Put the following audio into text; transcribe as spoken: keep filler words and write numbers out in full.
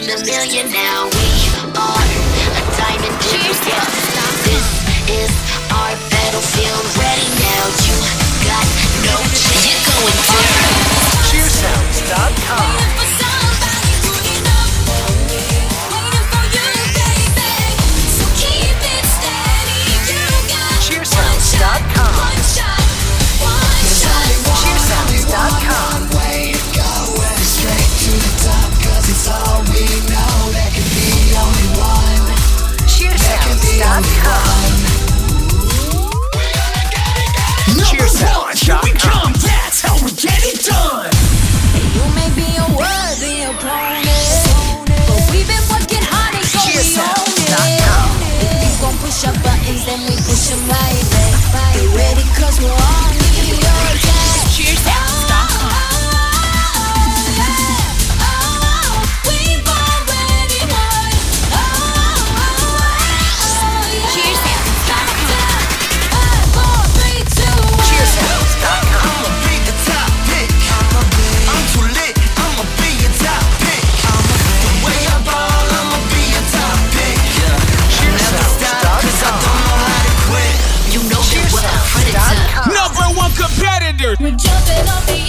a million now. We are a diamond in the rough. This is our battlefield. Ready now, you got no chance. You're going down. cheer sounds dot com. cheer sounds dot com. cheer sounds dot com. Straight to the top, cause it's all we know. There can be only one. cheer sounds dot com. cheer sounds dot com. That's how we get it done. You may be a worthy opponent, but we've been working hard and so we own it. If you gon' push our buttons, then we push them right back. Get ready, cause we're on the attack. cheer sounds dot com. cheer sounds dot com. Number one competitor. We're jumping off the